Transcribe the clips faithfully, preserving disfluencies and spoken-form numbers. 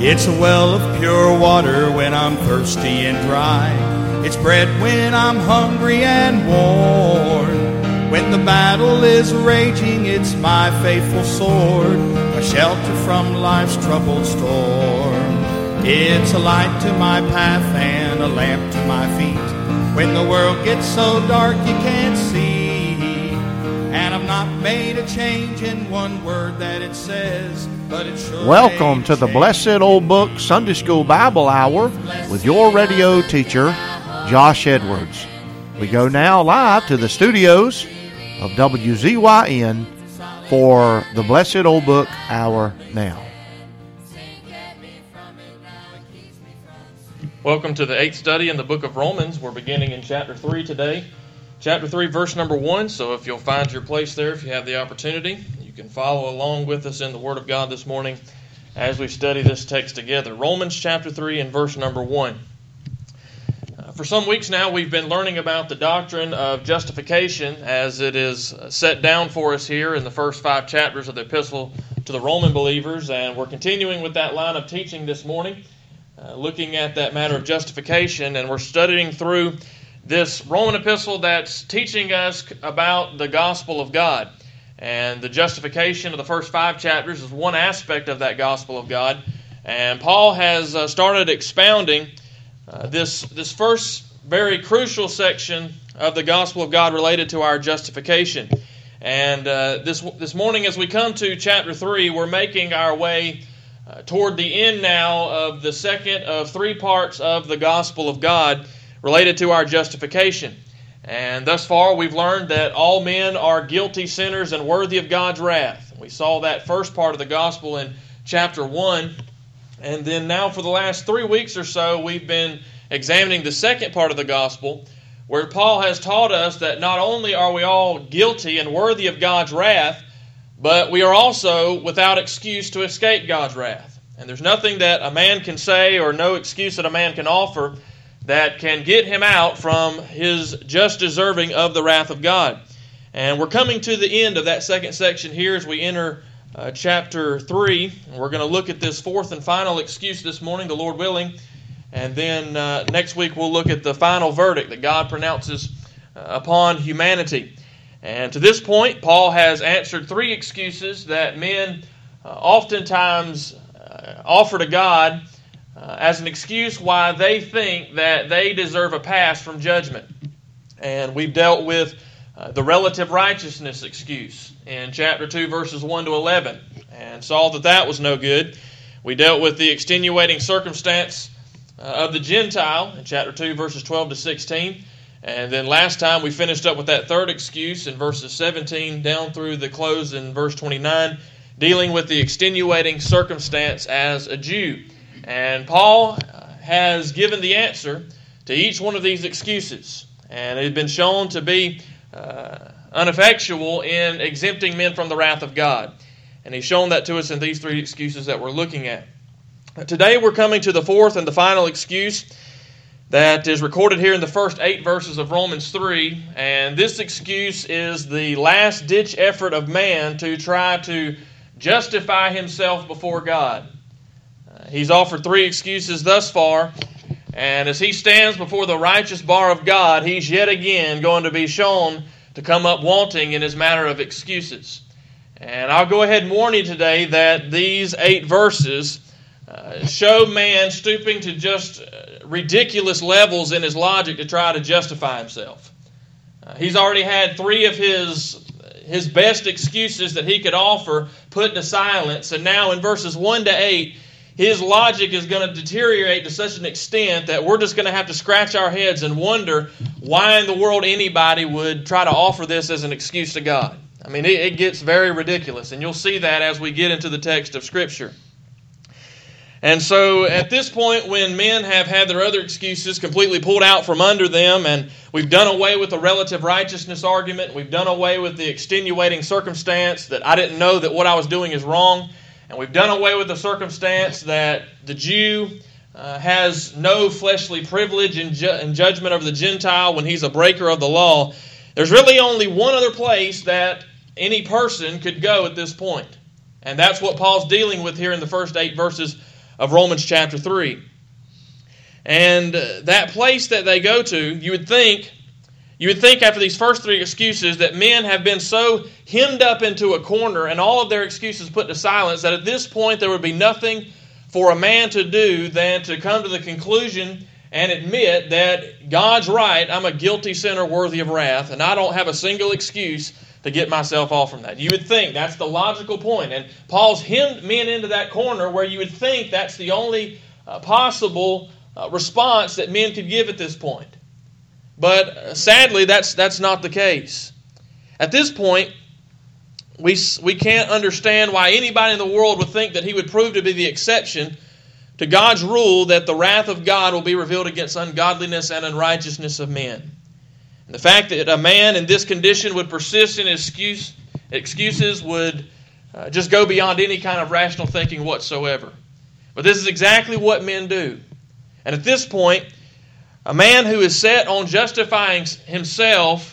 It's a well of pure water when I'm thirsty and dry. It's bread when I'm hungry and worn. When the battle is raging, it's my faithful sword, a shelter from life's troubled storm. It's a light to my path and a lamp to my feet. When the world gets so dark you can't see, and I've not made a change in one word that it says, but it sure Welcome to the Blessed Old Book Sunday School Bible Hour with your radio teacher, Josh Edwards. We go now live to the studios of W Z Y N for the Blessed Old Book Hour now. Welcome to the eighth study in the book of Romans. We're beginning in chapter three today. Chapter three, verse number one. So if you'll find your place there, if you have the opportunity, you can follow along with us in the Word of God this morning as we study this text together. Romans chapter three and verse number one. Uh, for some weeks now, we've been learning about the doctrine of justification as it is set down for us here in the first five chapters of the epistle to the Roman believers, and we're continuing with that line of teaching this morning. Uh, looking at that matter of justification, and we're studying through this Roman epistle that's teaching us about the gospel of God. And the justification of the first five chapters is one aspect of that gospel of God. And Paul has uh, started expounding uh, this, this first very crucial section of the gospel of God related to our justification. And uh, this, this morning as we come to chapter three, we're making our way Uh, toward the end now of the second of three parts of the gospel of God related to our justification. And thus far we've learned that all men are guilty sinners and worthy of God's wrath. We saw that first part of the gospel in chapter one. And then now for the last three weeks or so we've been examining the second part of the gospel, where Paul has taught us that not only are we all guilty and worthy of God's wrath, but we are also without excuse to escape God's wrath. And there's nothing that a man can say or no excuse that a man can offer that can get him out from his just deserving of the wrath of God. And we're coming to the end of that second section here as we enter uh, chapter three. And we're going to look at this fourth and final excuse this morning, the Lord willing. And then uh, next week we'll look at the final verdict that God pronounces uh, upon humanity. And to this point, Paul has answered three excuses that men uh, oftentimes uh, offer to God uh, as an excuse why they think that they deserve a pass from judgment. And we've dealt with uh, the relative righteousness excuse in chapter two, verses one to eleven, and saw that that was no good. We dealt with the extenuating circumstance uh, of the Gentile in chapter two, verses twelve to sixteen. And then last time we finished up with that third excuse in verses seventeen down through the close in verse twenty-nine, dealing with the extenuating circumstance as a Jew. And Paul has given the answer to each one of these excuses. And it had been shown to be uh, ineffectual in exempting men from the wrath of God. And he's shown that to us in these three excuses that we're looking at. Today we're coming to the fourth and the final excuse that is recorded here in the first eight verses of Romans three, and this excuse is the last-ditch effort of man to try to justify himself before God. Uh, he's offered three excuses thus far, and as he stands before the righteous bar of God, he's yet again going to be shown to come up wanting in his matter of excuses. And I'll go ahead and warn you today that these eight verses uh, show man stooping to just ridiculous levels in his logic to try to justify himself. Uh, he's already had three of his his best excuses that he could offer put to silence, and now in verses one to eight, his logic is going to deteriorate to such an extent that we're just going to have to scratch our heads and wonder why in the world anybody would try to offer this as an excuse to God. I mean, it, it gets very ridiculous, and you'll see that as we get into the text of Scripture. And so at this point, when men have had their other excuses completely pulled out from under them, and we've done away with the relative righteousness argument, we've done away with the extenuating circumstance that I didn't know that what I was doing is wrong, and we've done away with the circumstance that the Jew uh, has no fleshly privilege in, ju- in judgment of the Gentile when he's a breaker of the law, there's really only one other place that any person could go at this point. And that's what Paul's dealing with here in the first eight verses of Romans chapter three. And that place that they go to, you would think, you would think after these first three excuses that men have been so hemmed up into a corner and all of their excuses put to silence that at this point there would be nothing for a man to do than to come to the conclusion and admit that God's right, I'm a guilty sinner worthy of wrath, and I don't have a single excuse to get myself off from that. You would think that's the logical point. And Paul's hemmed men into that corner where you would think that's the only uh, possible uh, response that men could give at this point. But uh, sadly, that's that's not the case. At this point, we we can't understand why anybody in the world would think that he would prove to be the exception to God's rule that the wrath of God will be revealed against ungodliness and unrighteousness of men. And the fact that a man in this condition would persist in excuse, excuses would uh, just go beyond any kind of rational thinking whatsoever. But this is exactly what men do. And at this point, a man who is set on justifying himself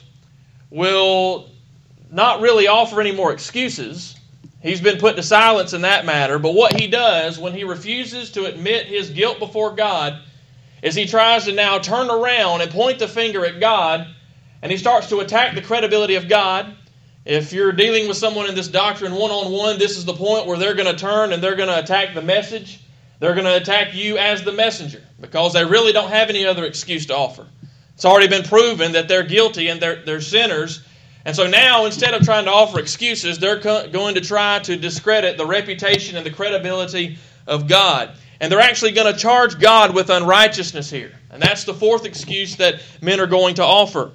will not really offer any more excuses. He's been put to silence in that matter. But what he does when he refuses to admit his guilt before God is he tries to now turn around and point the finger at God, and he starts to attack the credibility of God. If you're dealing with someone in this doctrine one-on-one, this is the point where they're going to turn and they're going to attack the message. They're going to attack you as the messenger because they really don't have any other excuse to offer. It's already been proven that they're guilty and they're, they're sinners. And so now, instead of trying to offer excuses, they're co- going to try to discredit the reputation and the credibility of God. And they're actually going to charge God with unrighteousness here. And that's the fourth excuse that men are going to offer.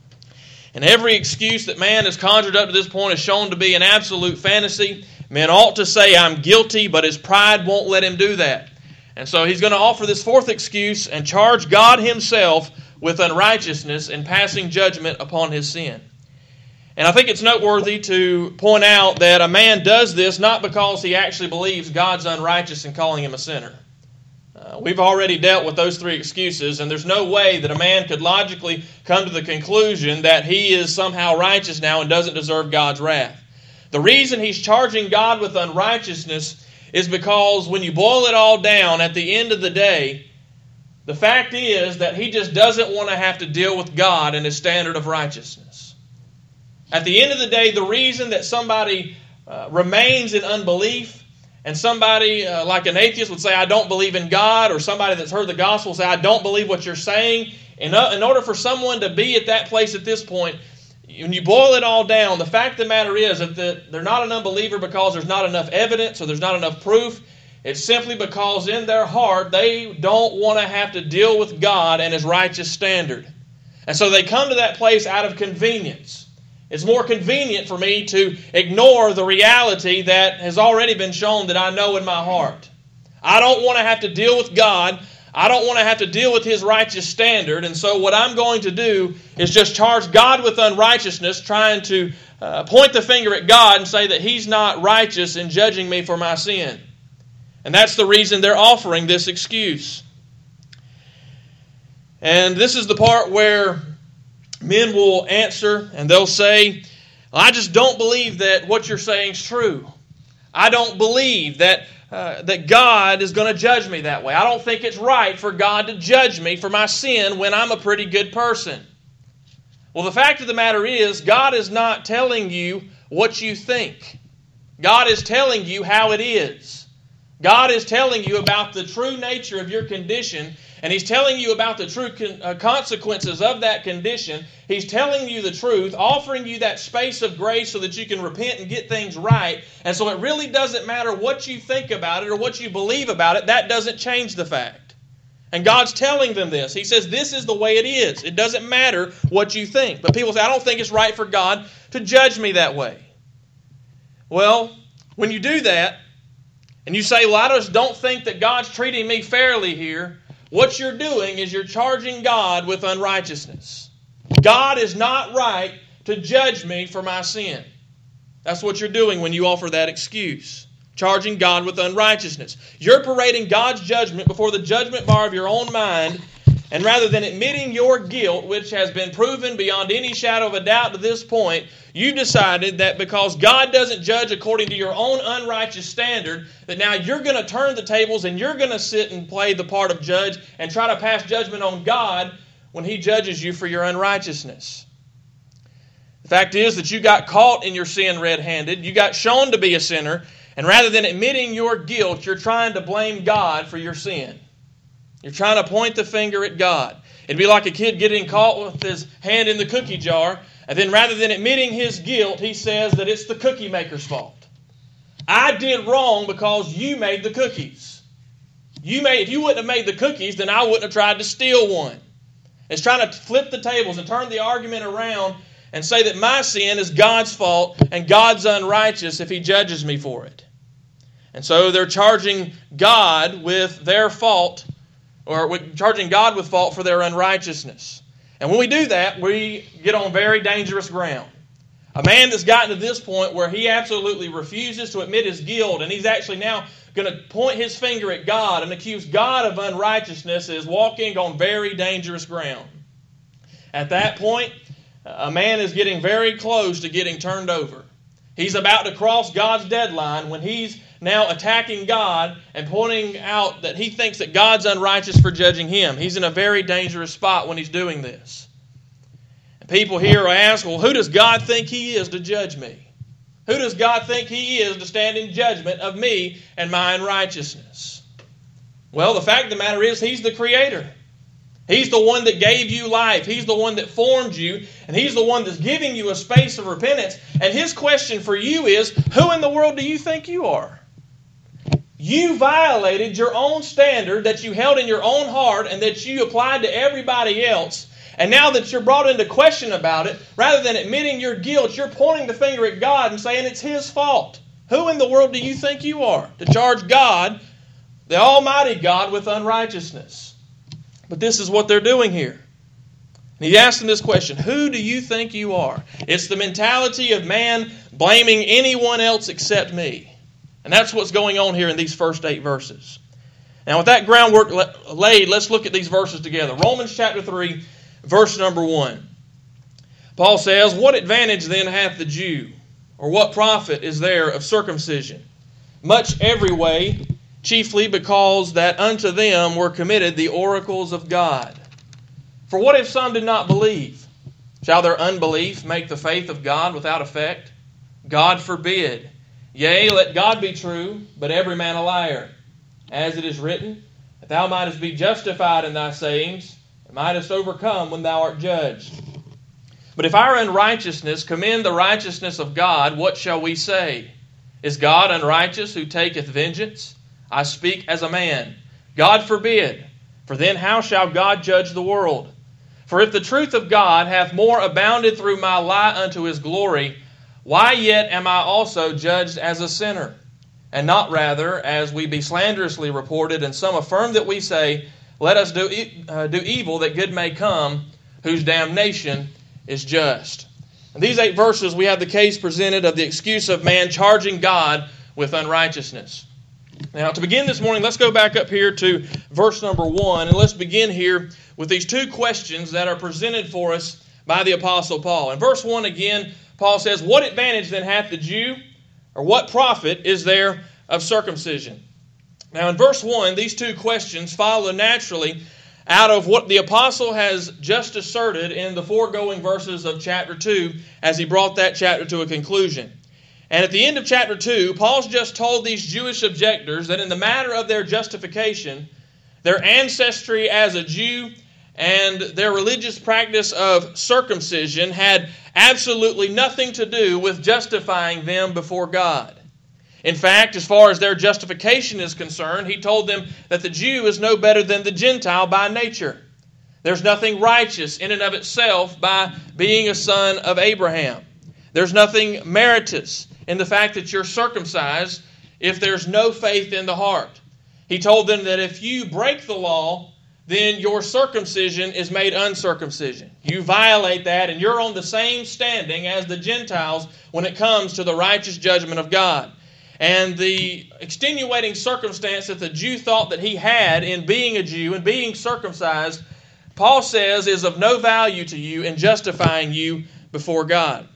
And every excuse that man has conjured up to this point is shown to be an absolute fantasy. Men ought to say, I'm guilty, but his pride won't let him do that. And so he's going to offer this fourth excuse and charge God himself with unrighteousness in passing judgment upon his sin. And I think it's noteworthy to point out that a man does this not because he actually believes God's unrighteous in calling him a sinner. Uh, we've already dealt with those three excuses, and there's no way that a man could logically come to the conclusion that he is somehow righteous now and doesn't deserve God's wrath. The reason he's charging God with unrighteousness is because when you boil it all down, at the end of the day, the fact is that he just doesn't want to have to deal with God and his standard of righteousness. At the end of the day, the reason that somebody uh, remains in unbelief, and somebody uh, like an atheist would say, I don't believe in God, or somebody that's heard the gospel say, I don't believe what you're saying. In, uh, in order for someone to be at that place at this point, when you boil it all down, the fact of the matter is that the, they're not an unbeliever because there's not enough evidence or there's not enough proof. It's simply because in their heart they don't want to have to deal with God and his righteous standard. And so they come to that place out of convenience. It's more convenient for me to ignore the reality that has already been shown that I know in my heart. I don't want to have to deal with God. I don't want to have to deal with his righteous standard. And so what I'm going to do is just charge God with unrighteousness, trying to uh, point the finger at God and say that he's not righteous in judging me for my sin. And that's the reason they're offering this excuse. And this is the part where men will answer and they'll say, I just don't believe that what you're saying is true. I don't believe that uh, that God is going to judge me that way. I don't think it's right for God to judge me for my sin when I'm a pretty good person. Well, the fact of the matter is, God is not telling you what you think. God is telling you how it is. God is telling you about the true nature of your condition, and he's telling you about the true con- uh, consequences of that condition. He's telling you the truth, offering you that space of grace so that you can repent and get things right. And so it really doesn't matter what you think about it or what you believe about it. That doesn't change the fact. And God's telling them this. He says, this is the way it is. It doesn't matter what you think. But people say, I don't think it's right for God to judge me that way. Well, when you do that, and you say, well, I just don't think that God's treating me fairly here, what you're doing is you're charging God with unrighteousness. God is not right to judge me for my sin. That's what you're doing when you offer that excuse. Charging God with unrighteousness. You're parading God's judgment before the judgment bar of your own mind, And rather than admitting your guilt, which has been proven beyond any shadow of a doubt to this point, you decided that because God doesn't judge according to your own unrighteous standard, that now you're going to turn the tables and you're going to sit and play the part of judge and try to pass judgment on God when He judges you for your unrighteousness. The fact is that you got caught in your sin red-handed. You got shown to be a sinner. And rather than admitting your guilt, you're trying to blame God for your sin. You're trying to point the finger at God. It'd be like a kid getting caught with his hand in the cookie jar, and then rather than admitting his guilt, he says that it's the cookie maker's fault. I did wrong because you made the cookies. You made, if you wouldn't have made the cookies, then I wouldn't have tried to steal one. It's trying to flip the tables and turn the argument around and say that my sin is God's fault and God's unrighteous if He judges me for it. And so they're charging God with their fault, or charging God with fault for their unrighteousness. And when we do that, we get on very dangerous ground. A man that's gotten to this point where he absolutely refuses to admit his guilt, and he's actually now going to point his finger at God and accuse God of unrighteousness, is walking on very dangerous ground. At that point, a man is getting very close to getting turned over. He's about to cross God's deadline when he's now attacking God and pointing out that he thinks that God's unrighteous for judging him. He's in a very dangerous spot when he's doing this. And people here ask, well, who does God think He is to judge me? Who does God think He is to stand in judgment of me and my unrighteousness? Well, the fact of the matter is He's the Creator. He's the one that gave you life. He's the one that formed you. And He's the one that's giving you a space of repentance. And His question for you is, who in the world do you think you are? You violated your own standard that you held in your own heart and that you applied to everybody else. And now that you're brought into question about it, rather than admitting your guilt, you're pointing the finger at God and saying it's His fault. Who in the world do you think you are to charge God, the Almighty God, with unrighteousness? But this is what they're doing here. And He asked them this question, who do you think you are? It's the mentality of man blaming anyone else except me. And that's what's going on here in these first eight verses. Now with that groundwork laid, let's look at these verses together. Romans chapter three, verse number one. Paul says, what advantage then hath the Jew? Or what profit is there of circumcision? Much every way, chiefly because that unto them were committed the oracles of God. For what if some did not believe? Shall their unbelief make the faith of God without effect? God forbid. Yea, let God be true, but every man a liar. As it is written, that thou mightest be justified in thy sayings, and mightest overcome when thou art judged. But if our unrighteousness commend the righteousness of God, what shall we say? Is God unrighteous who taketh vengeance? I speak as a man. God forbid. For then how shall God judge the world? For if the truth of God hath more abounded through my lie unto His glory, why yet am I also judged as a sinner? And not rather, as we be slanderously reported, and some affirm that we say, let us do, e- uh, do evil that good may come, whose damnation is just. In these eight verses, we have the case presented of the excuse of man charging God with unrighteousness. Now, to begin this morning, let's go back up here to verse number one, and let's begin here with these two questions that are presented for us by the Apostle Paul. In verse one again, Paul says, what advantage then hath the Jew, or what profit is there of circumcision? Now in verse one, these two questions follow naturally out of what the apostle has just asserted in the foregoing verses of chapter two as he brought that chapter to a conclusion. And at the end of chapter two, Paul's just told these Jewish objectors that in the matter of their justification, their ancestry as a Jew and their religious practice of circumcision had absolutely nothing to do with justifying them before God. In fact, as far as their justification is concerned, he told them that the Jew is no better than the Gentile by nature. There's nothing righteous in and of itself by being a son of Abraham. There's nothing meritorious in the fact that you're circumcised if there's no faith in the heart. He told them that if you break the law, then your circumcision is made uncircumcision. You violate that, and you're on the same standing as the Gentiles when it comes to the righteous judgment of God. And the extenuating circumstance that the Jew thought that he had in being a Jew and being circumcised Paul says is of no value to you in justifying you before God.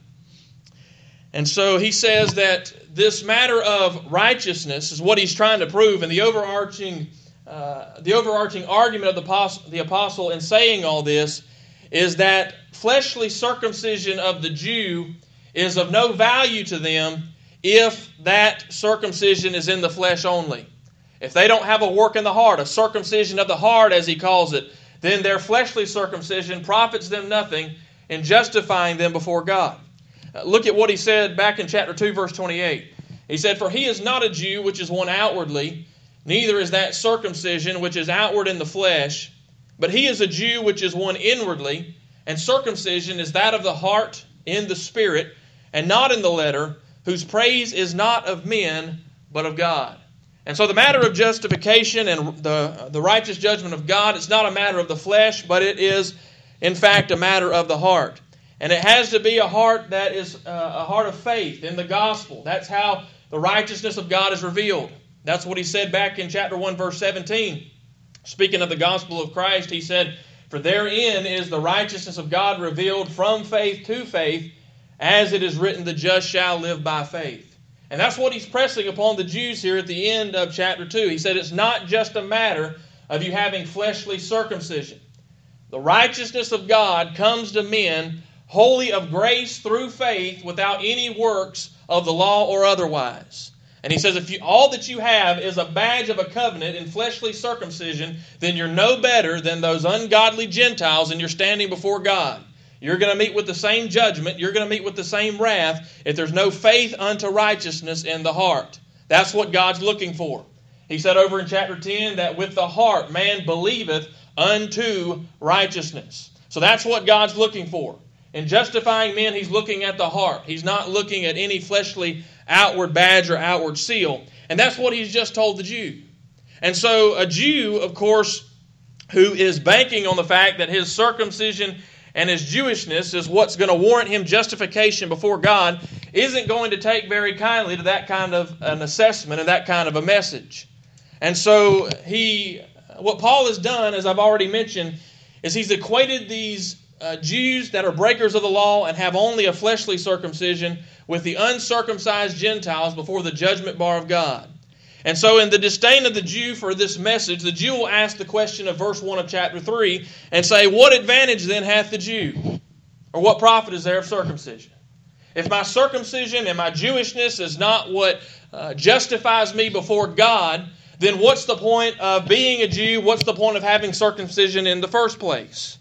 And so he says that this matter of righteousness is what he's trying to prove, and the overarching uh, the overarching argument of the apostle, the apostle in saying all this is that fleshly circumcision of the Jew is of no value to them if that circumcision is in the flesh only. If they don't have a work in the heart, a circumcision of the heart as he calls it, then their fleshly circumcision profits them nothing in justifying them before God. Uh, look at what he said back in chapter two, verse twenty-eight. He said, "For he is not a Jew which is one outwardly, neither is that circumcision which is outward in the flesh, but he is a Jew which is one inwardly, and circumcision is that of the heart in the spirit, and not in the letter, whose praise is not of men, but of God." And so the matter of justification and the, the righteous judgment of God, it's not a matter of the flesh, but it is, in fact, a matter of the heart. And it has to be a heart that is uh, a heart of faith in the gospel. That's how the righteousness of God is revealed. That's what he said back in chapter one, verse seventeen. Speaking of the gospel of Christ, he said, "For therein is the righteousness of God revealed from faith to faith, as it is written, the just shall live by faith." And that's what he's pressing upon the Jews here at the end of chapter two. He said it's not just a matter of you having fleshly circumcision. The righteousness of God comes to men wholly of grace through faith without any works of the law or otherwise. And he says if you, all that you have is a badge of a covenant in fleshly circumcision, then you're no better than those ungodly Gentiles and you're standing before God. You're going to meet with the same judgment. You're going to meet with the same wrath if there's no faith unto righteousness in the heart. That's what God's looking for. He said over in chapter ten that with the heart man believeth unto righteousness. So that's what God's looking for. In justifying men, he's looking at the heart. He's not looking at any fleshly outward badge or outward seal. And that's what he's just told the Jew. And so a Jew, of course, who is banking on the fact that his circumcision and his Jewishness is what's going to warrant him justification before God, isn't going to take very kindly to that kind of an assessment and that kind of a message. And so he, what Paul has done, as I've already mentioned, is he's equated these uh, Jews that are breakers of the law and have only a fleshly circumcision with the uncircumcised Gentiles before the judgment bar of God. And so in the disdain of the Jew for this message, the Jew will ask the question of verse one of chapter three and say, "What advantage then hath the Jew? Or what profit is there of circumcision? If my circumcision and my Jewishness is not what uh, justifies me before God, then what's the point of being a Jew? What's the point of having circumcision in the first place?"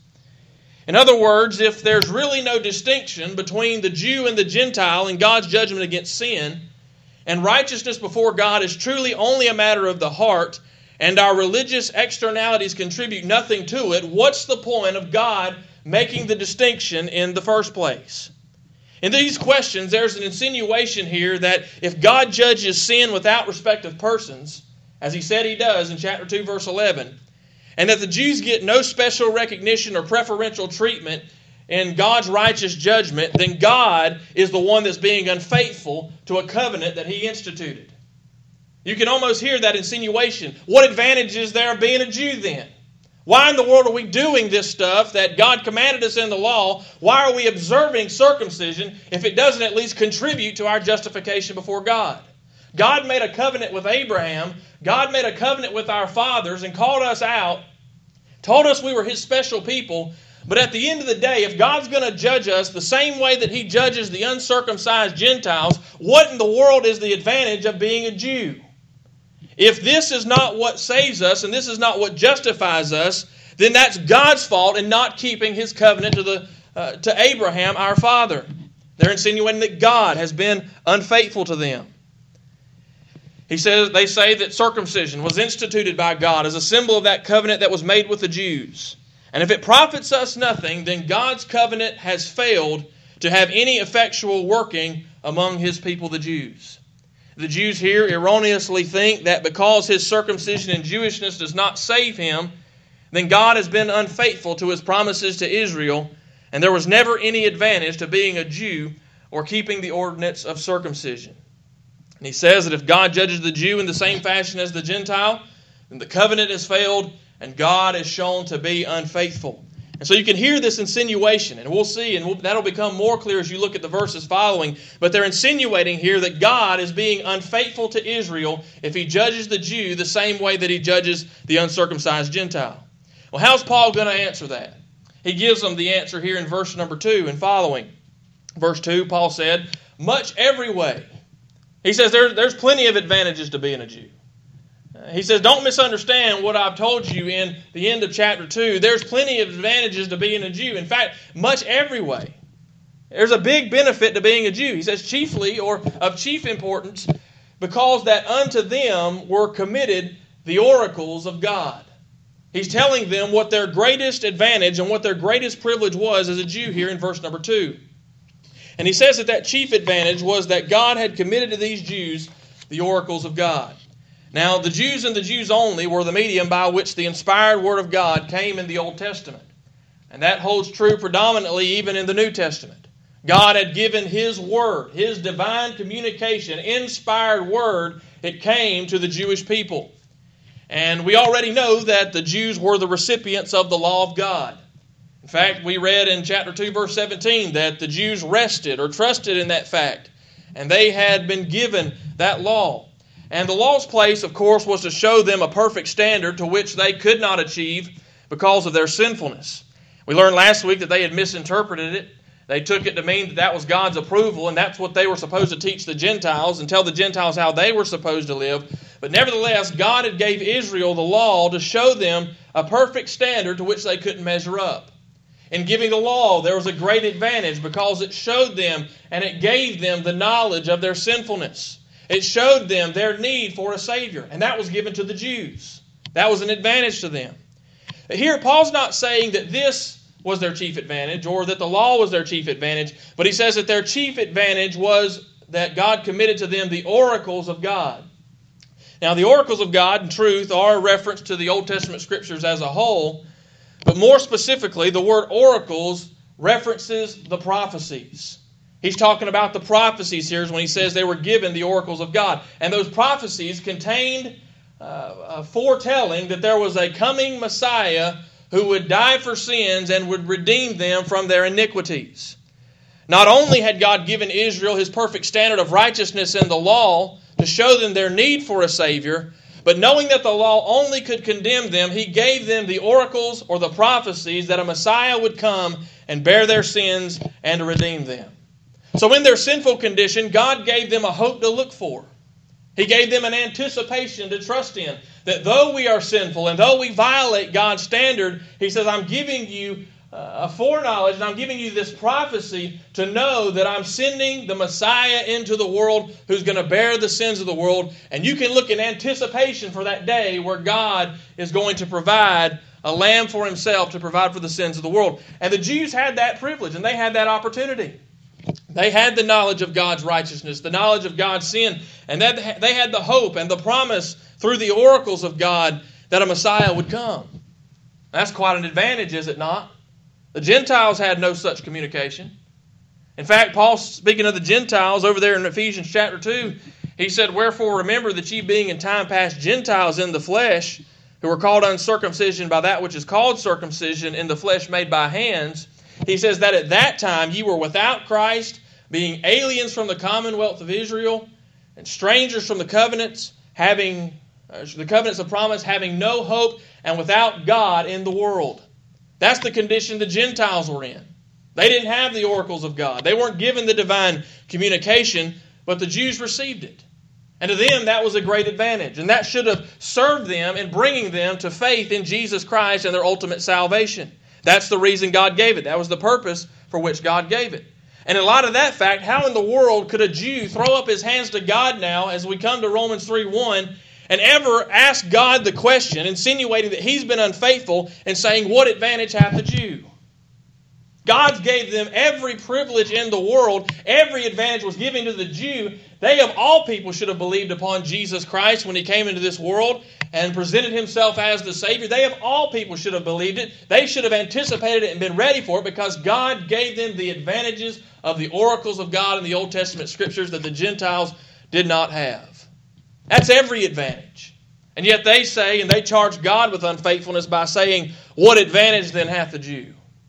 In other words, if there's really no distinction between the Jew and the Gentile in God's judgment against sin, and righteousness before God is truly only a matter of the heart, and our religious externalities contribute nothing to it, what's the point of God making the distinction in the first place? In these questions, there's an insinuation here that if God judges sin without respect of persons, as he said he does in chapter two, verse eleven, and that the Jews get no special recognition or preferential treatment in God's righteous judgment, then God is the one that's being unfaithful to a covenant that he instituted. You can almost hear that insinuation. What advantage is there of being a Jew then? Why in the world are we doing this stuff that God commanded us in the law? Why are we observing circumcision if it doesn't at least contribute to our justification before God? God made a covenant with Abraham. God made a covenant with our fathers and called us out, told us we were his special people. But at the end of the day, if God's going to judge us the same way that he judges the uncircumcised Gentiles, what in the world is the advantage of being a Jew? If this is not what saves us and this is not what justifies us, then that's God's fault in not keeping his covenant to the uh, to Abraham, our father. They're insinuating that God has been unfaithful to them. He says, they say that circumcision was instituted by God as a symbol of that covenant that was made with the Jews. And if it profits us nothing, then God's covenant has failed to have any effectual working among his people, the Jews. The Jews here erroneously think that because his circumcision and Jewishness does not save him, then God has been unfaithful to his promises to Israel, and there was never any advantage to being a Jew or keeping the ordinance of circumcision. And he says that if God judges the Jew in the same fashion as the Gentile, then the covenant has failed, and God is shown to be unfaithful. And so you can hear this insinuation, and we'll see, and we'll, that'll become more clear as you look at the verses following. But they're insinuating here that God is being unfaithful to Israel if He judges the Jew the same way that He judges the uncircumcised Gentile. Well, how's Paul going to answer that? He gives them the answer here in verse number two and following. Verse two, Paul said, much every way. He says there, there's plenty of advantages to being a Jew. He says, don't misunderstand what I've told you in the end of chapter two. There's plenty of advantages to being a Jew. In fact, much every way. There's a big benefit to being a Jew. He says chiefly, or of chief importance, because that unto them were committed the oracles of God. He's telling them what their greatest advantage and what their greatest privilege was as a Jew here in verse number two. And he says that that chief advantage was that God had committed to these Jews the oracles of God. Now, the Jews and the Jews only were the medium by which the inspired Word of God came in the Old Testament. And that holds true predominantly even in the New Testament. God had given His Word, His divine communication, inspired Word, it came to the Jewish people. And we already know that the Jews were the recipients of the law of God. In fact, we read in chapter two, verse seventeen, that the Jews rested or trusted in that fact. And they had been given that law. And the law's place, of course, was to show them a perfect standard to which they could not achieve because of their sinfulness. We learned last week that they had misinterpreted it. They took it to mean that that was God's approval, and that's what they were supposed to teach the Gentiles and tell the Gentiles how they were supposed to live. But nevertheless, God had gave Israel the law to show them a perfect standard to which they couldn't measure up. In giving the law, there was a great advantage because it showed them and it gave them the knowledge of their sinfulness. It showed them their need for a Savior, and that was given to the Jews. That was an advantage to them. Here, Paul's not saying that this was their chief advantage or that the law was their chief advantage, but he says that their chief advantage was that God committed to them the oracles of God. Now, the oracles of God, in truth, are a reference to the Old Testament Scriptures as a whole, but more specifically, the word oracles references the prophecies. He's talking about the prophecies here when he says they were given the oracles of God. And those prophecies contained uh, a foretelling that there was a coming Messiah who would die for sins and would redeem them from their iniquities. Not only had God given Israel His perfect standard of righteousness in the law to show them their need for a Savior, but knowing that the law only could condemn them, He gave them the oracles or the prophecies that a Messiah would come and bear their sins and to redeem them. So in their sinful condition, God gave them a hope to look for. He gave them an anticipation to trust in. That though we are sinful and though we violate God's standard, He says, I'm giving you a foreknowledge and I'm giving you this prophecy to know that I'm sending the Messiah into the world who's going to bear the sins of the world. And you can look in anticipation for that day where God is going to provide a lamb for Himself to provide for the sins of the world. And the Jews had that privilege and they had that opportunity. They had the knowledge of God's righteousness, the knowledge of God's sin, and that they had the hope and the promise through the oracles of God that a Messiah would come. That's quite an advantage, is it not? The Gentiles had no such communication. In fact, Paul, speaking of the Gentiles over there in Ephesians chapter two, he said, wherefore remember that ye being in time past Gentiles in the flesh, who were called uncircumcision by that which is called circumcision in the flesh made by hands, he says that at that time ye were without Christ, being aliens from the commonwealth of Israel, and strangers from the covenants, having uh, the covenants of promise, having no hope, and without God in the world. That's the condition the Gentiles were in. They didn't have the oracles of God. They weren't given the divine communication, but the Jews received it. And to them, that was a great advantage. And that should have served them in bringing them to faith in Jesus Christ and their ultimate salvation. That's the reason God gave it. That was the purpose for which God gave it. And in light of that fact, how in the world could a Jew throw up his hands to God now as we come to Romans three one and ever ask God the question, insinuating that He's been unfaithful and saying, what advantage hath the Jew? God gave them every privilege in the world. Every advantage was given to the Jew. They of all people should have believed upon Jesus Christ when He came into this world and presented Himself as the Savior. They of all people should have believed it. They should have anticipated it and been ready for it because God gave them the advantages of the oracles of God in the Old Testament Scriptures that the Gentiles did not have. That's every advantage. And yet they say, and they charge God with unfaithfulness by saying, what advantage then hath the Jew?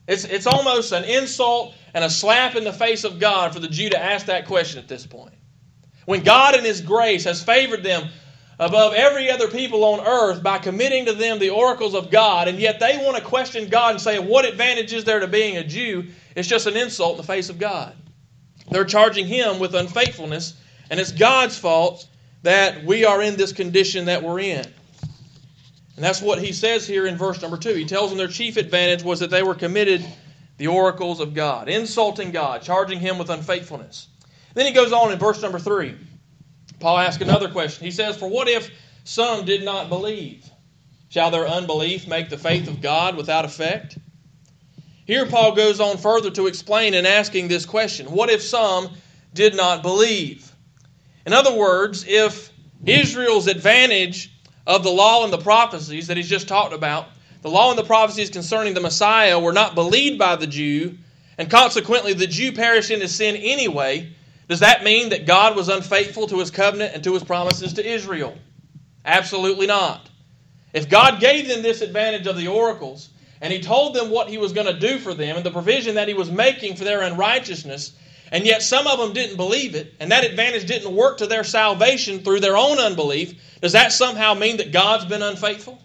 It's, it's almost an insult and a slap in the face of God for the Jew to ask that question at this point. When God in His grace has favored them above every other people on earth by committing to them the oracles of God, and yet they want to question God and say, what advantage is there to being a Jew? It's just an insult in the face of God. They're charging Him with unfaithfulness, and it's God's fault that we are in this condition that we're in. And that's what He says here in verse number two. He tells them their chief advantage was that they were committed the oracles of God, insulting God, charging Him with unfaithfulness. Then he goes on in verse number three. Paul asks another question. He says, for what if some did not believe? Shall their unbelief make the faith of God without effect? Here Paul goes on further to explain in asking this question. What if some did not believe? In other words, if Israel's advantage of the law and the prophecies that he's just talked about, the law and the prophecies concerning the Messiah were not believed by the Jew, and consequently the Jew perished in his sin anyway, does that mean that God was unfaithful to His covenant and to His promises to Israel? Absolutely not. If God gave them this advantage of the oracles, and He told them what He was going to do for them and the provision that He was making for their unrighteousness, and yet some of them didn't believe it, and that advantage didn't work to their salvation through their own unbelief, does that somehow mean that God's been unfaithful?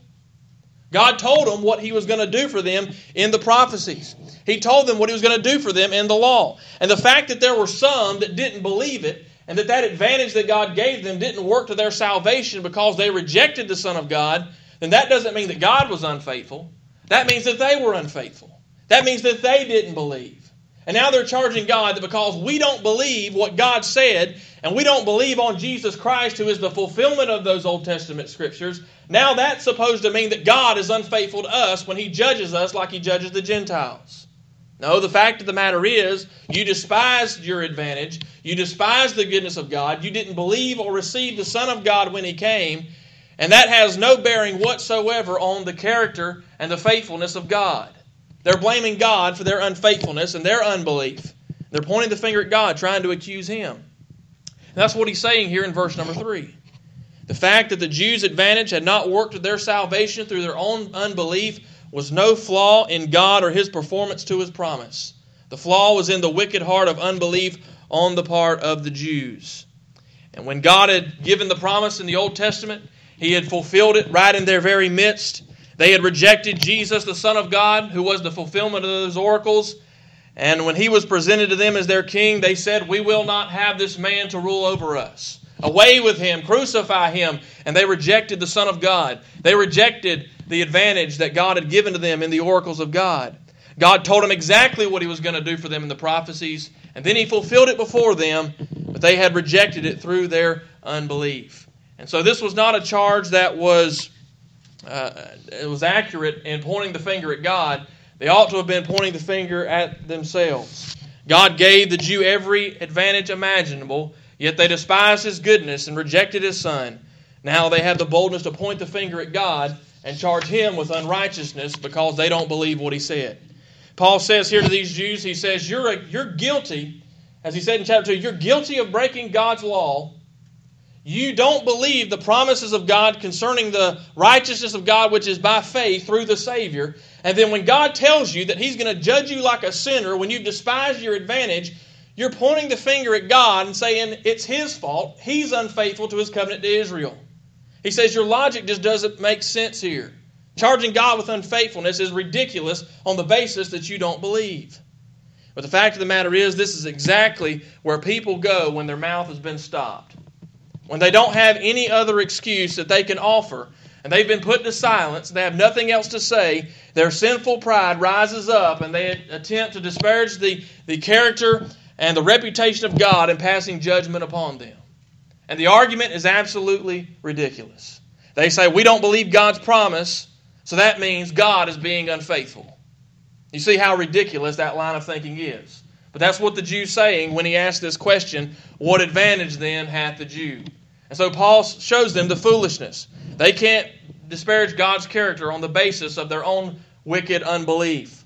God told them what He was going to do for them in the prophecies. He told them what He was going to do for them in the law. And the fact that there were some that didn't believe it, and that that advantage that God gave them didn't work to their salvation because they rejected the Son of God, then that doesn't mean that God was unfaithful. That means that they were unfaithful. That means that they didn't believe. And now they're charging God that because we don't believe what God said, and we don't believe on Jesus Christ, who is the fulfillment of those Old Testament Scriptures, now that's supposed to mean that God is unfaithful to us when He judges us like He judges the Gentiles. No, the fact of the matter is, you despised your advantage, you despised the goodness of God, you didn't believe or receive the Son of God when He came, and that has no bearing whatsoever on the character and the faithfulness of God. They're blaming God for their unfaithfulness and their unbelief. They're pointing the finger at God, trying to accuse Him. And that's what he's saying here in verse number three. The fact that the Jews' advantage had not worked to their salvation through their own unbelief was no flaw in God or His performance to His promise. The flaw was in the wicked heart of unbelief on the part of the Jews. And when God had given the promise in the Old Testament, He had fulfilled it right in their very midst. They had rejected Jesus, the Son of God, who was the fulfillment of those oracles. And when He was presented to them as their king, they said, we will not have this man to rule over us. Away with Him, crucify Him. And they rejected the Son of God. They rejected the advantage that God had given to them in the oracles of God. God told them exactly what He was going to do for them in the prophecies, and then He fulfilled it before them, but they had rejected it through their unbelief. And so this was not a charge that was uh, it was accurate in pointing the finger at God. They ought to have been pointing the finger at themselves. God gave the Jew every advantage imaginable, yet they despised His goodness and rejected His Son. Now they have the boldness to point the finger at God and charge Him with unrighteousness because they don't believe what He said. Paul says here to these Jews, he says, you're, a, you're guilty, as he said in chapter two, you're guilty of breaking God's law. You don't believe the promises of God concerning the righteousness of God, which is by faith through the Savior. And then when God tells you that He's going to judge you like a sinner when you've despised your advantage, you're pointing the finger at God and saying it's His fault. He's unfaithful to His covenant to Israel. He says your logic just doesn't make sense here. Charging God with unfaithfulness is ridiculous on the basis that you don't believe. But the fact of the matter is, this is exactly where people go when their mouth has been stopped. When they don't have any other excuse that they can offer, and they've been put to silence, they have nothing else to say, their sinful pride rises up and they attempt to disparage the, the character and the reputation of God in passing judgment upon them. And the argument is absolutely ridiculous. They say, we don't believe God's promise, so that means God is being unfaithful. You see how ridiculous that line of thinking is. But that's what the Jew's saying when he asked this question, what advantage then hath the Jew? And so Paul shows them the foolishness. They can't disparage God's character on the basis of their own wicked unbelief.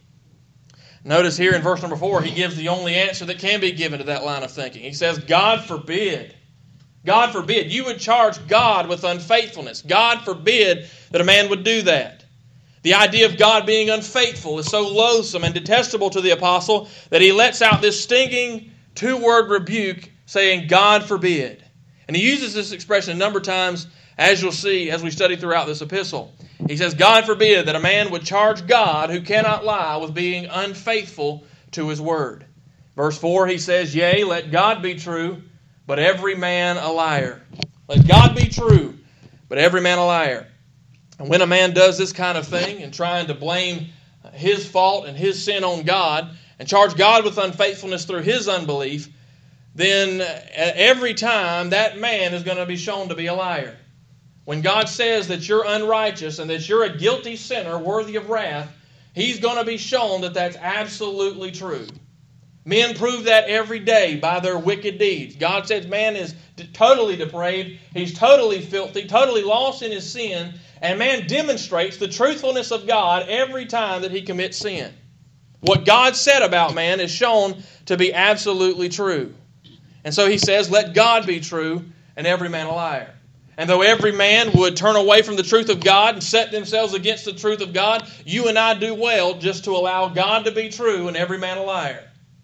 Notice here in verse number four, he gives the only answer that can be given to that line of thinking. He says, God forbid. God forbid. You would charge God with unfaithfulness. God forbid that a man would do that. The idea of God being unfaithful is so loathsome and detestable to the apostle that he lets out this stinging two-word rebuke saying, God forbid. And he uses this expression a number of times, as you'll see as we study throughout this epistle. He says, God forbid that a man would charge God who cannot lie with being unfaithful to his word. Verse four, he says, yea, let God be true, but every man a liar. Let God be true, but every man a liar. And when a man does this kind of thing and trying to blame his fault and his sin on God and charge God with unfaithfulness through his unbelief, then every time that man is going to be shown to be a liar. When God says that you're unrighteous and that you're a guilty sinner worthy of wrath, he's going to be shown that that's absolutely true. Men prove that every day by their wicked deeds. God says man is totally depraved, he's totally filthy, totally lost in his sin, and man demonstrates the truthfulness of God every time that he commits sin. What God said about man is shown to be absolutely true. And so he says, let God be true and every man a liar. And though every man would turn away from the truth of God and set themselves against the truth of God, you and I do well just to allow God to be true and every man a liar.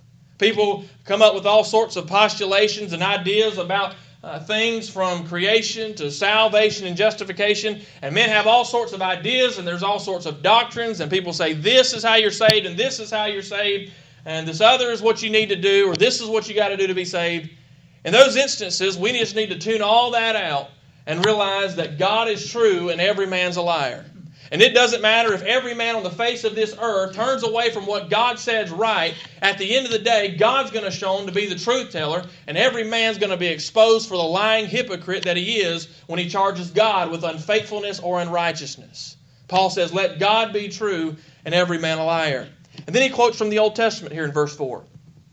People come up with all sorts of postulations and ideas about uh, things from creation to salvation and justification. And men have all sorts of ideas and there's all sorts of doctrines. And people say this is how you're saved and this is how you're saved. And this other is what you need to do, or this is what you got to do to be saved. In those instances, we just need to tune all that out and realize that God is true and every man's a liar. And it doesn't matter if every man on the face of this earth turns away from what God says right. At the end of the day, God's going to show him to be the truth teller, and every man's going to be exposed for the lying hypocrite that he is when he charges God with unfaithfulness or unrighteousness. Paul says, let God be true and every man a liar. And then he quotes from the Old Testament here in verse four.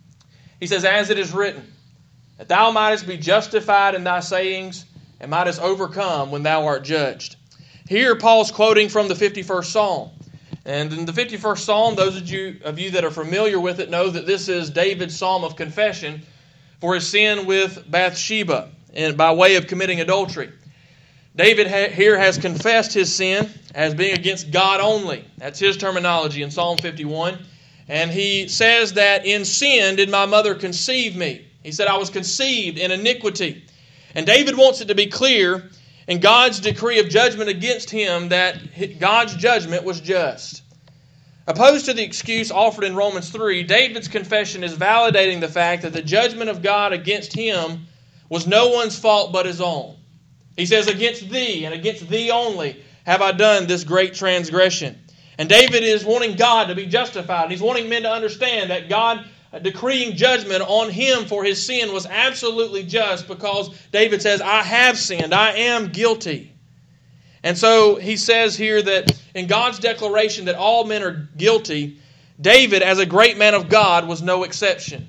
He says, as it is written, that thou mightest be justified in thy sayings, and mightest overcome when thou art judged. Here Paul's quoting from the fifty-first Psalm. And in the fifty-first Psalm, those of you, of you that are familiar with it know that this is David's psalm of confession for his sin with Bathsheba and by way of committing adultery. David ha- here has confessed his sin as being against God only. That's his terminology in Psalm fifty-one. And he says that in sin did my mother conceive me. He said I was conceived in iniquity. And David wants it to be clear in God's decree of judgment against him that God's judgment was just. Opposed to the excuse offered in Romans three, David's confession is validating the fact that the judgment of God against him was no one's fault but his own. He says, against thee and against thee only have I done this great transgression. And David is wanting God to be justified. And he's wanting men to understand that God decreeing judgment on him for his sin was absolutely just, because David says, I have sinned, I am guilty. And so he says here that in God's declaration that all men are guilty, David, as a great man of God, was no exception.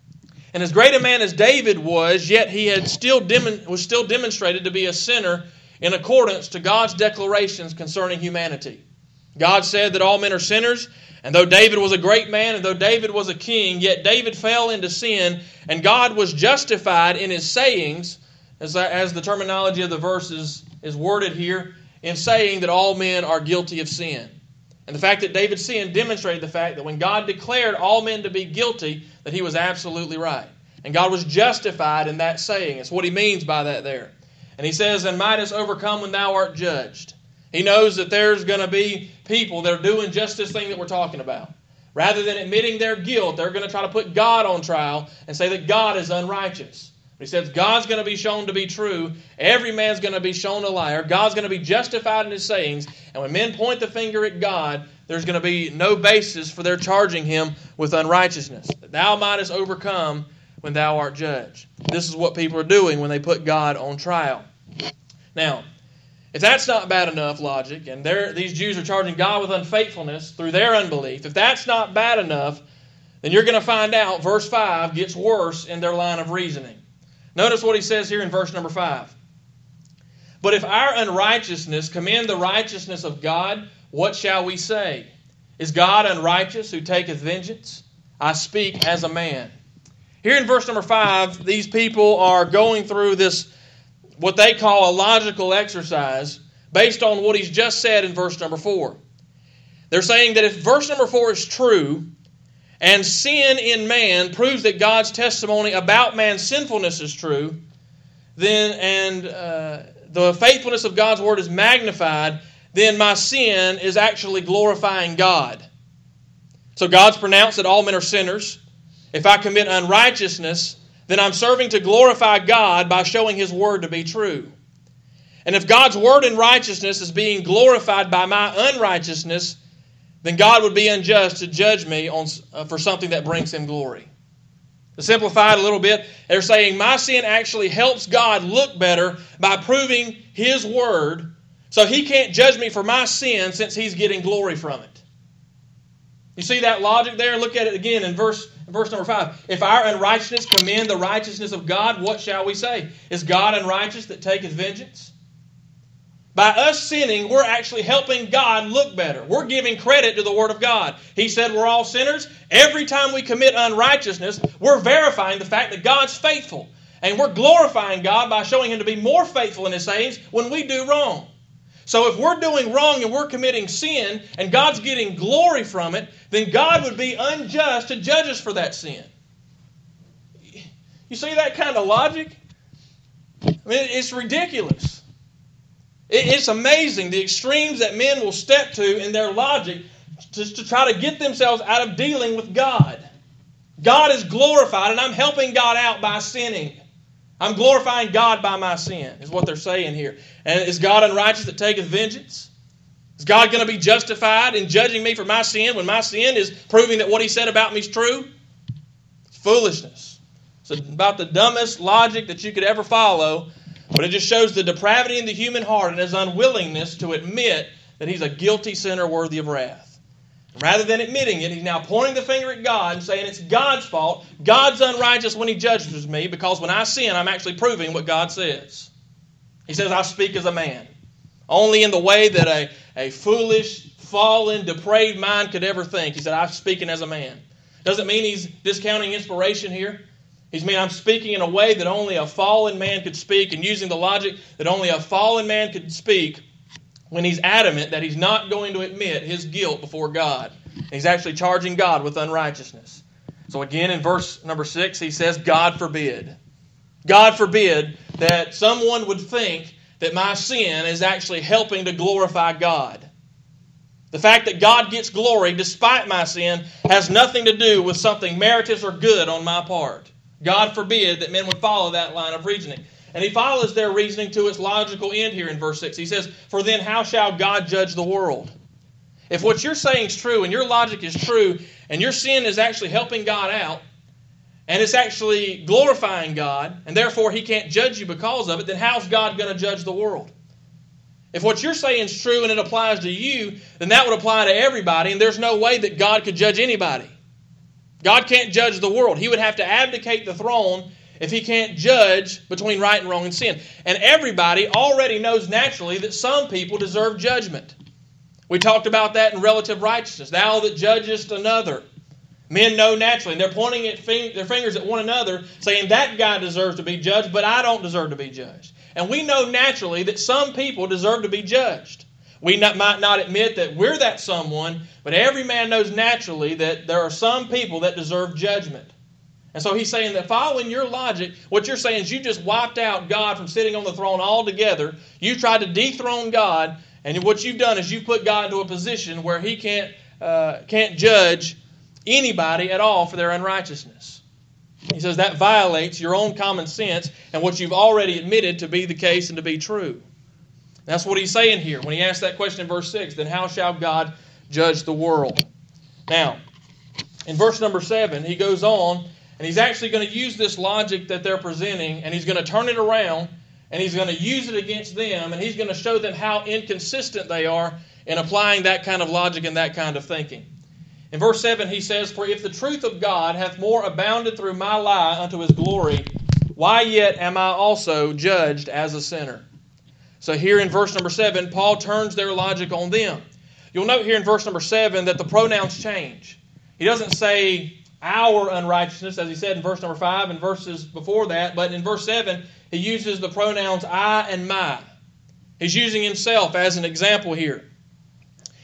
And as great a man as David was, yet he had still dem- was still demonstrated to be a sinner in accordance to God's declarations concerning humanity. God said that all men are sinners, and though David was a great man, and though David was a king, yet David fell into sin, and God was justified in his sayings, as, as the terminology of the verses is worded here, in saying that all men are guilty of sin. And the fact that David sinned demonstrated the fact that when God declared all men to be guilty, that he was absolutely right. And God was justified in that saying. It's what he means by that there. And he says, and mightest overcome when thou art judged. He knows that there's going to be people that are doing just this thing that we're talking about. Rather than admitting their guilt, they're going to try to put God on trial and say that God is unrighteous. He says God's going to be shown to be true. Every man's going to be shown a liar. God's going to be justified in his sayings. And when men point the finger at God, there's going to be no basis for their charging him with unrighteousness. That thou mightest overcome when thou art judged. This is what people are doing when they put God on trial. Now, if that's not bad enough logic, and these Jews are charging God with unfaithfulness through their unbelief, if that's not bad enough, then you're going to find out verse five gets worse in their line of reasoning. Notice what he says here in verse number five. But if our unrighteousness commend the righteousness of God, what shall we say? Is God unrighteous who taketh vengeance? I speak as a man. Here in verse number five, these people are going through this, what they call a logical exercise, based on what he's just said in verse number four. They're saying that if verse number four is true, and sin in man proves that God's testimony about man's sinfulness is true, then and uh, the faithfulness of God's word is magnified, then my sin is actually glorifying God. So God's pronounced that all men are sinners. If I commit unrighteousness, then I'm serving to glorify God by showing His word to be true. And if God's word in righteousness is being glorified by my unrighteousness, then God would be unjust to judge me on, uh, for something that brings Him glory. To simplify it a little bit, they're saying my sin actually helps God look better by proving His word, so He can't judge me for my sin since He's getting glory from it. You see that logic there? Look at it again in verse, in verse number five. If our unrighteousness commend the righteousness of God, what shall we say? Is God unrighteous that taketh vengeance? By us sinning, we're actually helping God look better. We're giving credit to the Word of God. He said we're all sinners. Every time we commit unrighteousness, we're verifying the fact that God's faithful. And we're glorifying God by showing Him to be more faithful in His sayings when we do wrong. So if we're doing wrong and we're committing sin, and God's getting glory from it, then God would be unjust to judge us for that sin. You see that kind of logic? I mean, it's ridiculous. It's amazing the extremes that men will step to in their logic just to try to get themselves out of dealing with God. God is glorified, and I'm helping God out by sinning. I'm glorifying God by my sin, is what they're saying here. And is God unrighteous that taketh vengeance? Is God going to be justified in judging me for my sin when my sin is proving that what He said about me is true? It's foolishness. It's about the dumbest logic that you could ever follow. But it just shows the depravity in the human heart and his unwillingness to admit that he's a guilty sinner worthy of wrath. Rather than admitting it, he's now pointing the finger at God and saying it's God's fault. God's unrighteous when He judges me, because when I sin, I'm actually proving what God says. He says, I speak as a man. Only in the way that a, a foolish, fallen, depraved mind could ever think. He said, I'm speaking as a man. Doesn't mean he's discounting inspiration here. He's mean I'm speaking in a way that only a fallen man could speak, and using the logic that only a fallen man could speak when he's adamant that he's not going to admit his guilt before God. And he's actually charging God with unrighteousness. So again in verse number six, he says, God forbid. God forbid that someone would think that my sin is actually helping to glorify God. The fact that God gets glory despite my sin has nothing to do with something meritorious or good on my part. God forbid that men would follow that line of reasoning. And he follows their reasoning to its logical end here in verse six. He says, for then how shall God judge the world? If what you're saying is true, and your logic is true, and your sin is actually helping God out, and it's actually glorifying God, and therefore He can't judge you because of it, then how's God going to judge the world? If what you're saying is true and it applies to you, then that would apply to everybody, and there's no way that God could judge anybody. God can't judge the world. He would have to abdicate the throne if He can't judge between right and wrong and sin. And everybody already knows naturally that some people deserve judgment. We talked about that in relative righteousness. Thou that judgest another. Men know naturally, and they're pointing at fing- their fingers at one another, saying that guy deserves to be judged, but I don't deserve to be judged. And we know naturally that some people deserve to be judged. We not, might not admit that we're that someone, but every man knows naturally that there are some people that deserve judgment. And so he's saying that following your logic, what you're saying is you just wiped out God from sitting on the throne altogether. You tried to dethrone God, and what you've done is you've put God into a position where He can't uh, can't judge anybody at all for their unrighteousness. He says that violates your own common sense and what you've already admitted to be the case and to be true. That's what he's saying here when he asks that question in verse six. Then how shall God judge the world? Now, in verse number seven, he goes on, and he's actually going to use this logic that they're presenting, and he's going to turn it around, and he's going to use it against them, and he's going to show them how inconsistent they are in applying that kind of logic and that kind of thinking. In verse seven, he says, for if the truth of God hath more abounded through my lie unto His glory, why yet am I also judged as a sinner? So here in verse number seven, Paul turns their logic on them. You'll note here in verse number seven that the pronouns change. He doesn't say our unrighteousness, as he said in verse number five and verses before that, but in verse seven, he uses the pronouns I and my. He's using himself as an example here.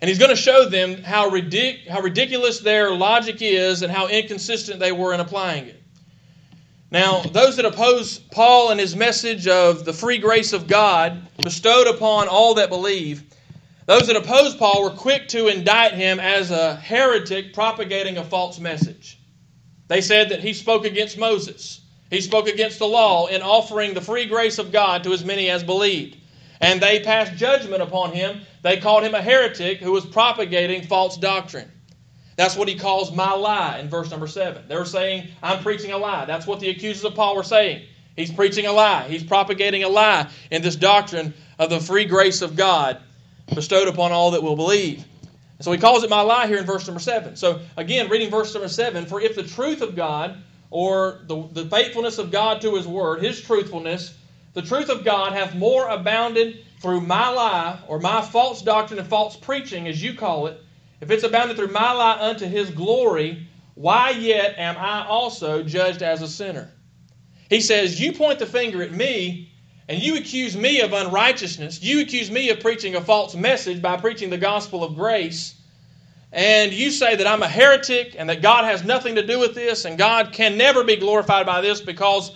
And he's going to show them how, ridic- how ridiculous their logic is and how inconsistent they were in applying it. Now, those that oppose Paul and his message of the free grace of God bestowed upon all that believe, those that oppose Paul were quick to indict him as a heretic propagating a false message. They said that he spoke against Moses. He spoke against the law in offering the free grace of God to as many as believed. And they passed judgment upon him. They called him a heretic who was propagating false doctrine. That's what he calls my lie in verse number seven. They were saying, I'm preaching a lie. That's what the accusers of Paul were saying. He's preaching a lie. He's propagating a lie in this doctrine of the free grace of God bestowed upon all that will believe. So he calls it my lie here in verse number seven. So again, reading verse number seven, for if the truth of God, or the, the faithfulness of God to His word, His truthfulness, the truth of God hath more abounded through my lie, or my false doctrine and false preaching, as you call it, if it's abounded through my lie unto His glory, why yet am I also judged as a sinner? He says, you point the finger at me, and you accuse me of unrighteousness. You accuse me of preaching a false message by preaching the gospel of grace. And you say that I'm a heretic and that God has nothing to do with this and God can never be glorified by this because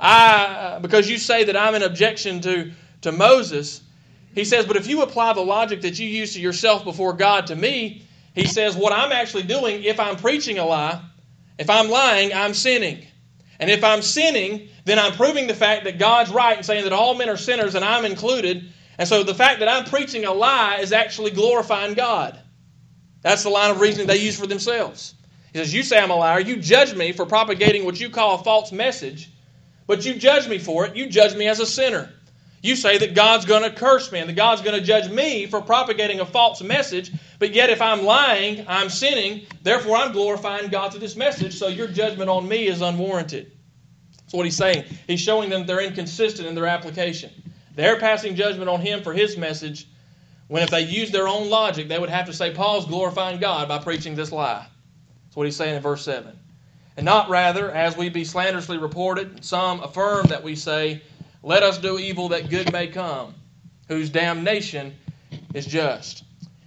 I because you say that I'm in objection to, to Moses. He says, but if you apply the logic that you use to yourself before God to me, he says what I'm actually doing, if I'm preaching a lie, if I'm lying, I'm sinning. And if I'm sinning, then I'm proving the fact that God's right in saying that all men are sinners and I'm included. And so the fact that I'm preaching a lie is actually glorifying God. That's the line of reasoning they use for themselves. He says, you say I'm a liar. You judge me for propagating what you call a false message, but you judge me for it. You judge me as a sinner. You say that God's going to curse me and that God's going to judge me for propagating a false message, but yet if I'm lying, I'm sinning, therefore I'm glorifying God through this message, so your judgment on me is unwarranted. That's what he's saying. He's showing them they're inconsistent in their application. They're passing judgment on him for his message, when if they use their own logic, they would have to say Paul's glorifying God by preaching this lie. That's what he's saying in verse seven. And not rather, as we be slanderously reported, some affirm that we say, let us do evil that good may come, whose damnation is just.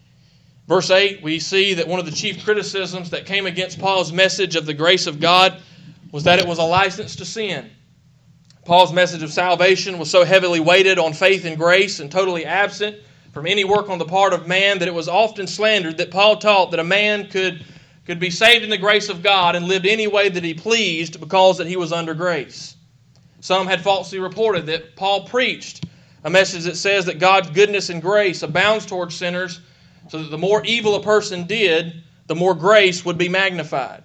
Verse eight, we see that one of the chief criticisms that came against Paul's message of the grace of God was that it was a license to sin. Paul's message of salvation was so heavily weighted on faith and grace and totally absent from any work on the part of man that it was often slandered that Paul taught that a man could, could be saved in the grace of God and lived any way that he pleased because that he was under grace. Some had falsely reported that Paul preached a message that says that God's goodness and grace abounds towards sinners, so that the more evil a person did, the more grace would be magnified.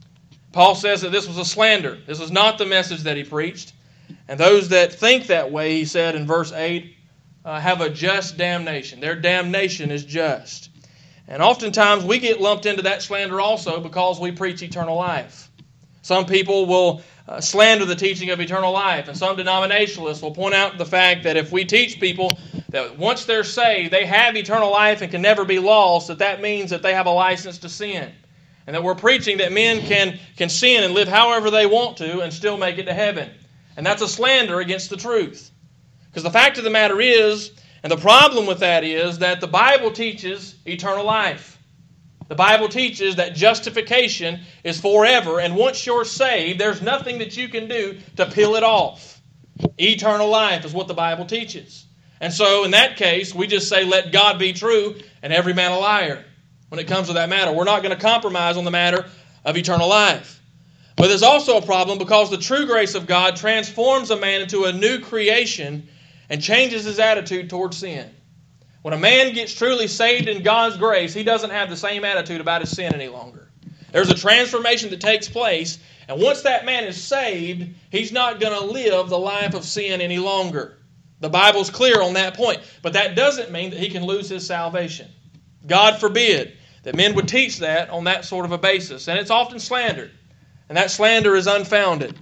Paul says that this was a slander. This was not the message that he preached. And those that think that way, he said in verse eight, uh, have a just damnation. Their damnation is just. And oftentimes we get lumped into that slander also because we preach eternal life. Some people will uh, slander the teaching of eternal life, and some denominationalists will point out the fact that if we teach people that once they're saved, they have eternal life and can never be lost, that that means that they have a license to sin. And that we're preaching that men can, can sin and live however they want to and still make it to heaven. And that's a slander against the truth. Because the fact of the matter is, and the problem with that is, that the Bible teaches eternal life. The Bible teaches that justification is forever, and once you're saved, there's nothing that you can do to peel it off. Eternal life is what the Bible teaches. And so, in that case, we just say, let God be true and every man a liar. When it comes to that matter, we're not going to compromise on the matter of eternal life. But there's also a problem because the true grace of God transforms a man into a new creation and changes his attitude towards sin. When a man gets truly saved in God's grace, he doesn't have the same attitude about his sin any longer. There's a transformation that takes place, and once that man is saved, he's not going to live the life of sin any longer. The Bible's clear on that point, but that doesn't mean that he can lose his salvation. God forbid that men would teach that on that sort of a basis, and it's often slandered, and that slander is unfounded.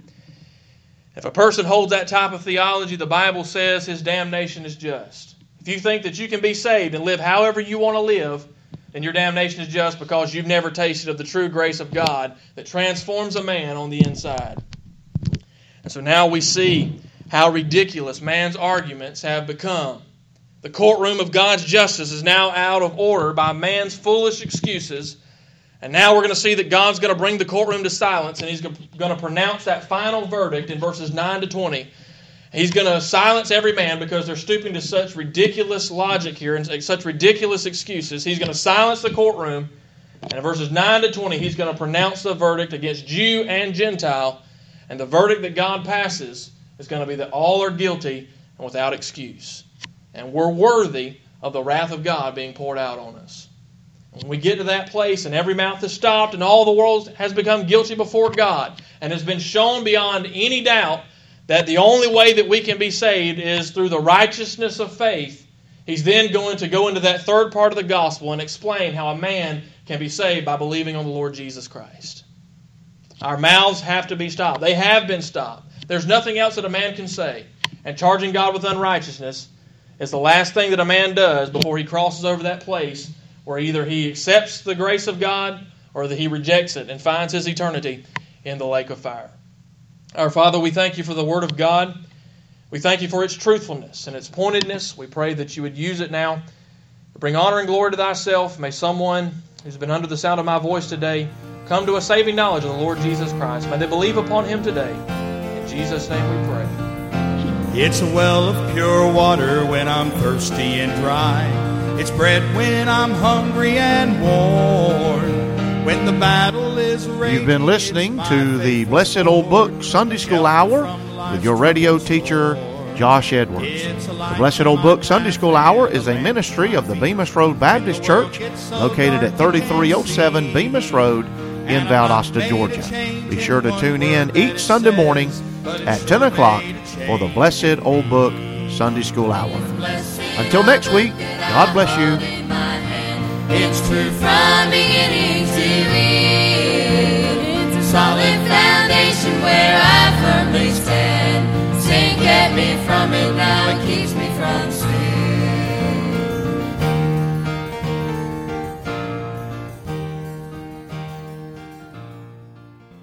If a person holds that type of theology, the Bible says his damnation is just. If you think that you can be saved and live however you want to live, then your damnation is just because you've never tasted of the true grace of God that transforms a man on the inside. And so now we see how ridiculous man's arguments have become. The courtroom of God's justice is now out of order by man's foolish excuses. And now we're going to see that God's going to bring the courtroom to silence, and He's going to pronounce that final verdict in verses nine to twenty. He's going to silence every man because they're stooping to such ridiculous logic here and such ridiculous excuses. He's going to silence the courtroom. And in verses nine to twenty, He's going to pronounce the verdict against Jew and Gentile. And the verdict that God passes is going to be that all are guilty and without excuse. And we're worthy of the wrath of God being poured out on us. When we get to that place and every mouth is stopped and all the world has become guilty before God and has been shown beyond any doubt that the only way that we can be saved is through the righteousness of faith, He's then going to go into that third part of the gospel and explain how a man can be saved by believing on the Lord Jesus Christ. Our mouths have to be stopped. They have been stopped. There's nothing else that a man can say. And charging God with unrighteousness is the last thing that a man does before he crosses over that place where either he accepts the grace of God or that he rejects it and finds his eternity in the lake of fire. Our Father, we thank You for the Word of God. We thank You for its truthfulness and its pointedness. We pray that You would use it now to bring honor and glory to Thyself. May someone who's been under the sound of my voice today come to a saving knowledge of the Lord Jesus Christ. May they believe upon Him today. In Jesus' name we pray. It's a well of pure water when I'm thirsty and dry. It's bread when I'm hungry and worn. When the battle is raging. You've been listening to the Blessed Old Book Sunday School Hour with your radio teacher, Josh Edwards. The Blessed Old Book Sunday School Hour is a ministry of the Bemis Road Baptist Church, located at thirty-three oh seven Bemis Road in Valdosta, Georgia. Be sure to tune in each Sunday morning at ten o'clock for the Blessed Old Book Sunday School Hour. Until next week, God bless you. It's true from beginning to end. It's a solid foundation where I firmly stand. Sin kept me from it, now it keeps me from sin.